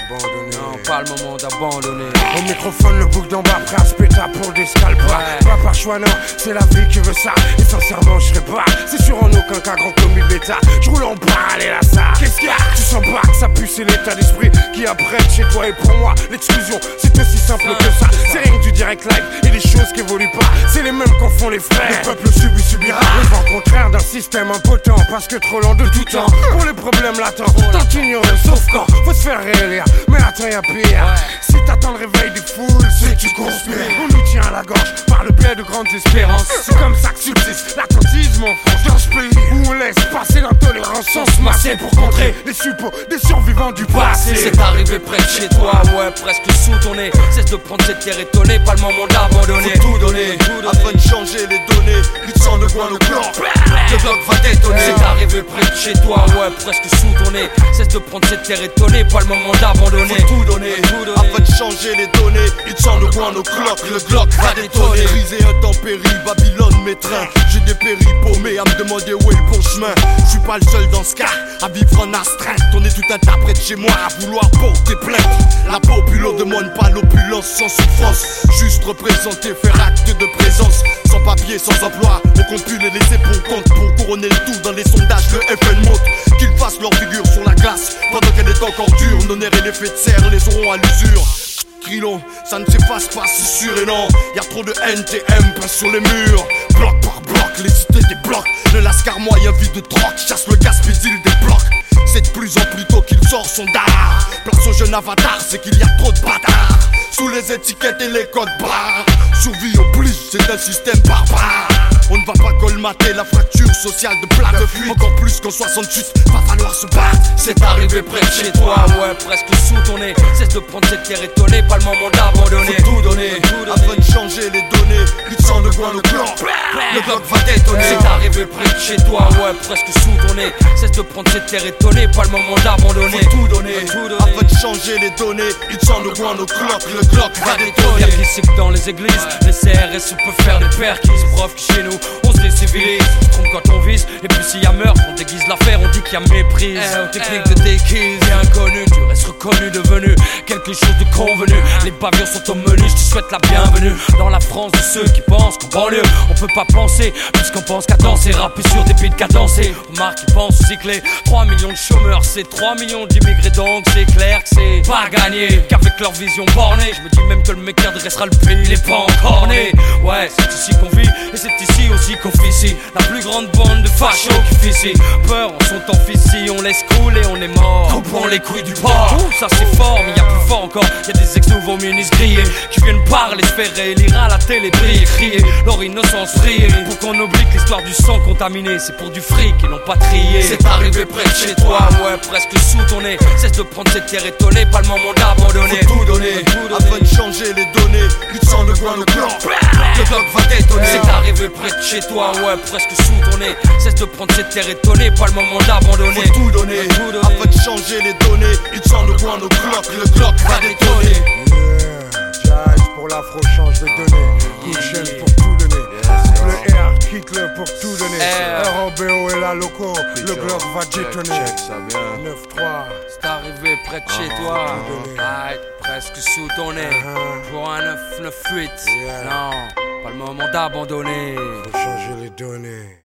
d'abandonner. Non, pas le moment d'abandonner. Au microphone, le bouc d'en bas, prêt à se péter pour des scalps. Pas par choix, non, c'est la vie qui veut ça. Et sincèrement, je serais pas. C'est sûr en aucun cas grand comme l'État. Je roule en parallèle à ça. Qu'est-ce qu'il y a? Tu sens pas que ça pue, c'est l'état d'esprit qui apprête chez toi. Et pour moi, l'exclusion, c'est aussi simple que ça. C'est rien que du direct live et des choses qui évoluent pas. C'est les mêmes qu'en font les frères. Le peuple subira le vent contraire d'un système impotent. Parce que trop lent de tout temps. Pour les problèmes latents, tant ignoré, sauf quand faut se faire réélire. Mais attends, y'a pire. Si t'attends le réveil des foules, c'est que tu conspires. On nous tient à la gorge par le biais de grandes espérances. C'est comme ça que subsiste l'attentisme en France. Dans ce pays où on laisse passer l'intolérance sans se masser pour contrer les suppôts des survivants du passé. C'est arrivé près de chez toi, ouais, presque sous ton nez. Cesse de prendre cette terre étonnée, pas le moment d'abandonner. Faut tout donner, afin de changer les données. Lui sans le coin, le bloc va détonner. C'est arrivé près de chez toi, ouais, presque sous ton nez. Cesse de prendre cette terre étonnée, pas le moment d'abandonner. Faut tout donner, afin de changer les données. Il sent le coin, le Glock va détonner. Briser intempérie, Babylone m'étreint. J'ai dépéri paumé à me demander où est le bon chemin. Je suis pas le seul dans ce cas à vivre en astreinte. On est tout un tas près de chez moi à vouloir porter plainte. La populace demande pas l'opulence sans souffrance. Juste représenter, faire acte de présence. Sans papier, sans emploi, on compule et laisser pour compte. Pour couronner le tout dans les sondages, le FN monte. Qu'ils fassent leur figure sur la glace pendant qu'elle est encore dure. Nos nerfs et l'effet de serre les auront à l'usure. Crilon, ça ne s'efface pas, c'est sûr et non. Y'a trop de NTM peint sur les murs. Bloc par bloc, les cités débloquent. Le lascar moyen vide de troc, chasse le gaspille des blocs. C'est de plus en plus tôt qu'il sort son dard. Place au jeune avatar, c'est qu'il y a trop de bâtards. Sous les étiquettes et les codes barres. Survie oblige, c'est un système barbare. On ne va pas colmater la fracture sociale de plaque de fuite. Encore plus qu'en 68, va falloir se battre. C'est arrivé près de chez toi, ouais, presque sous ton nez. Cesse de prendre cette terre étonnée, pas le moment d'abandonner. Faut tout donner, afin de changer les données. Lui sans le coin, le bloc va détonner. C'est arrivé près de chez toi, ouais, presque sous ton nez. Cesse de prendre cette terre étonnée, pas le moment d'abandonner. Faut tout donner, afin de changer les données. Il sent le coin, le Glock va détonner. Y'a qui sait que dans les églises, les CRS peuvent faire des perquis. Preuve que chez nous, on se décivilise. On se trompe quand on vise, et puis s'il y a meurtre, on déguise l'affaire, on dit qu'il y a méprise. Technique de déguise, et inconnu, tu restes reconnu, devenu quelque chose de convenu. Les pavillons sont au menu, je te souhaite la bienvenue dans la France de ceux qui pensent qu'en banlieue on peut pas penser, puisqu'on pense qu'à danser, rapper sur des beats cadencés. Remarque qui pensent cycler, 3 millions de chômeurs, c'est 3 millions d'immigrés, donc c'est clair que c'est pas gagné. Qu'avec leur vision bornée, je me dis même que le mec qui adressera le pays, il est pas encore né. Ouais, c'est ici qu'on vit, et c'est ici aussi qu'on officie. La plus grande bande de fachos qui fait ici peur en son temps ici, on laisse couler, on est mort. Coupons les couilles du porc. Ça c'est fort, mais y'a plus fort encore. Y'a des ex-nouveaux ministres grillés qui viennent parler, se faire élire à la télé, briller, crier leur innocence briller. Pour qu'on oublie que l'histoire du sang contaminé, c'est pour du fric et non pas trié. C'est arrivé près de chez toi, ouais, presque sous ton nez. Cesse de prendre cette terre étonnée, pas le moment d'abandonner. Faut tout donner, afin de changer les données. Lui sans le coin, le bloc va détonner. C'est arrivé près de chez toi, ouais, presque sous ton nez. Cesse de prendre cette terre étonnée, pas le moment d'abandonner. Faut tout donner, afin de changer les données. Il sent le coin, le Glock va détonner. Yeah, Jive pour l'afro change de données. Michel pour tout donner. Le R quitte-le pour tout donner. ROBO est là, loco. Le Glock va détonner. 9-3. C'est arrivé près de chez toi, ouais, presque sous ton nez. Pour un 9-9-8, non, pas le moment d'abandonner. Faut changer les données.